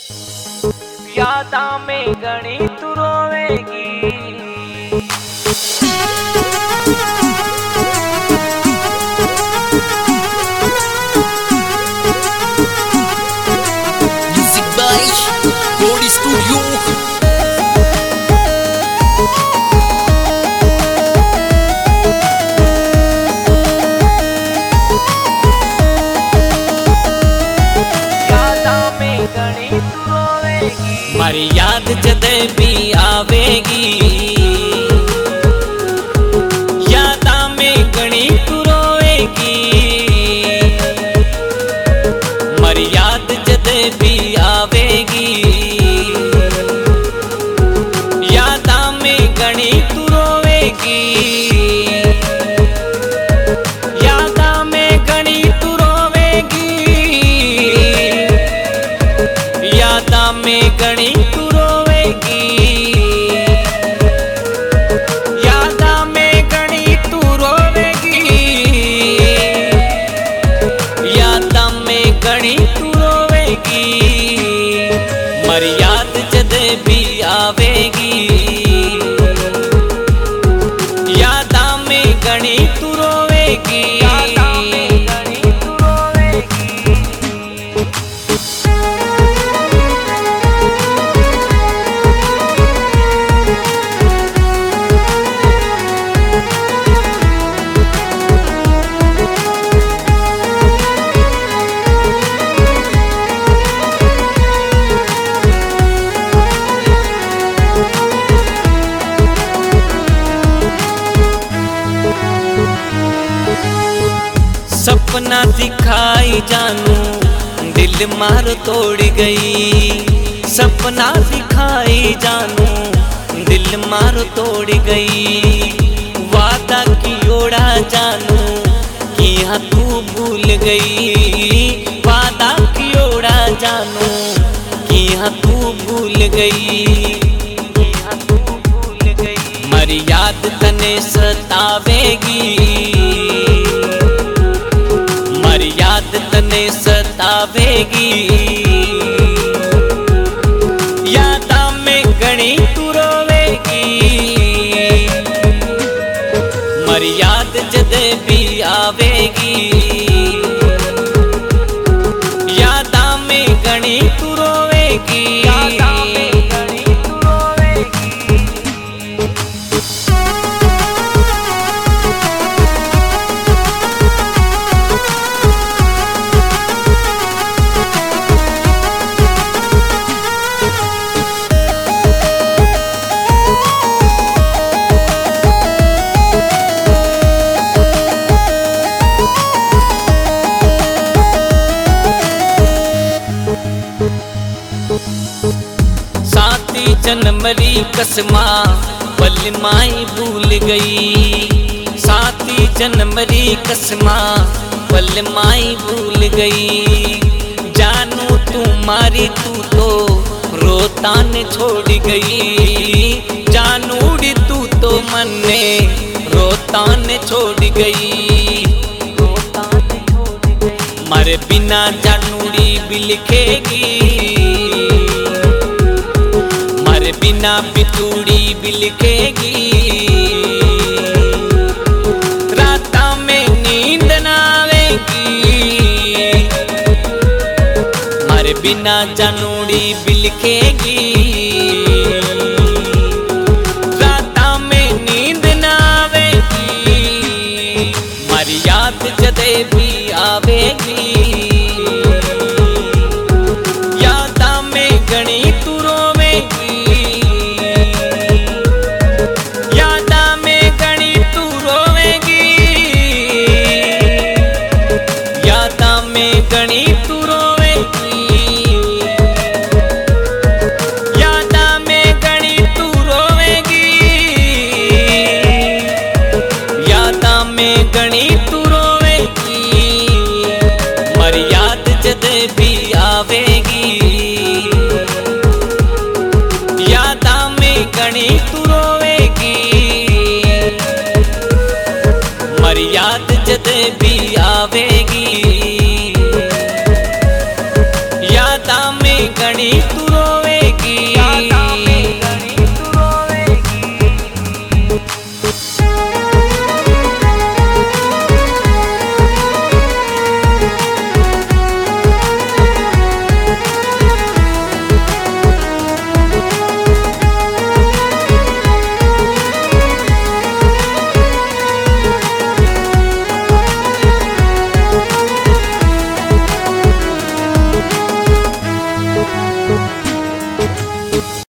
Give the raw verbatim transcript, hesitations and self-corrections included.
यादा में घणी तू रोवेगी। Music by Body Studio। मारी याद जदे भी आवेगी, यादा में घणी तू रोवेगी। मारी याद जदे भी आवेगी, यादा में घणी तू रोवेगी। यादा में घणी तू रोवेगी, यादा में घणी तू रोवेगी। यादा में घणी तू रोवेगी, यादा में घणी तू रोवेगी। मर याद जदे भी आवेगी, यादा में घणी तू रोवेगी। यादा में घणी तू रोवेगी। सपना दिखाई जानू दिल मार तोड़ गई। सपना दिखाई जानू दिल मार तोड़ गई। वादा की ओड़ा जानू कि हाँ तू भूल गई। वादा की ओड़ा जानू कि हाँ तू भूल गई। हाँ तू भूल गई। मरी याद तने सतावेगी, याद तने सतावेगी। यादा में घणी तू रोवेगी, मर याद जदे भी आवेगी। यादा में घणी तू रोवेगी। यादा में घणी तू रोवेगी। साथी जनमरी कसमा पल माई भूल गई। साथी जनमरी कसमा पल माई भूल गई। जानू तुम्हारी तू तो रोतान छोड़ गई। जानूड़ी तू तो मन्ने रोतान छोड़ गई। रोतान छोड़ गई। मारे बिना जानूड़ी भी लिखेगी, मारे बिना बितूड़ी भी लिखेगी। राता में नींद ना आवेगी, मारे बिना जानूड़ी भी लिखेगी। राता में नींद ना आवेगी, मारी याद जदे भी आवेगी। यादा में घणी तू रोवेगी, यादा में घणी तू रोवेगी। यादा में घणी तू रोवेगी। याद में घणी तू